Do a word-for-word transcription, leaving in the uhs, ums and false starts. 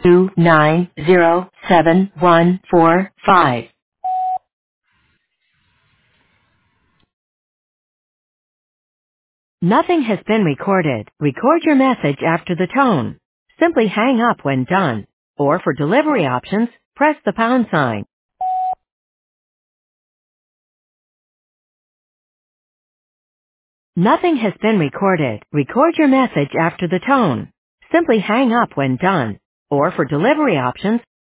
two nine zero seven one four five. Nothing has been recorded. Record your message after the tone. Simply hang up when done. Or for delivery options, press the pound sign. Nothing has been recorded. Record your message after the tone. Simply hang up when done. Or for delivery options,